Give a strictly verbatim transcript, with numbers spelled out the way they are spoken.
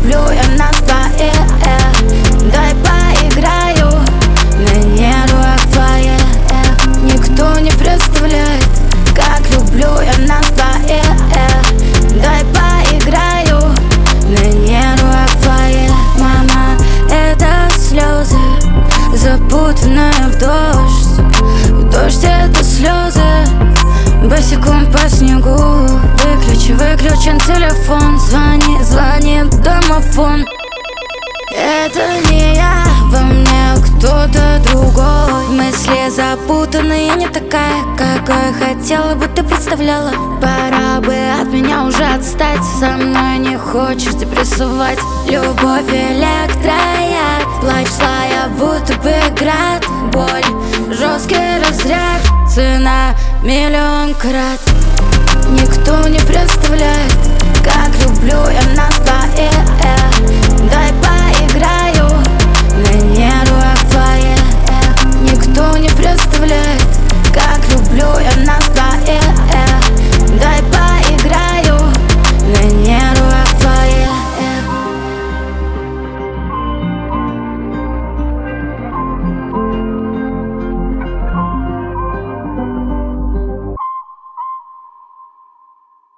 люблю я нас двоих. Дай поиграю на нервах твоих. Никто не представляет, как люблю я нас двоих. Дай поиграю на нервах твоих. Мама, это слезы, запутанные в дождь. Дождь — это слезы, босиком по снегу. Выключи, выключен телефон, звони, звонит домофон. Это не я, во мне кто-то другой. Мысли запутанные, не такая, какой хотела бы ты представляла. Пора бы от меня уже отстать, со мной не хочешь депрессовать. Любовь электрояд, плачь злая, будто бы град. Боль, жесткий разряд, цена миллион крат. Никто не представляет, как люблю я нас двоих. Дай поиграю на нервах твоих. Никто не представляет,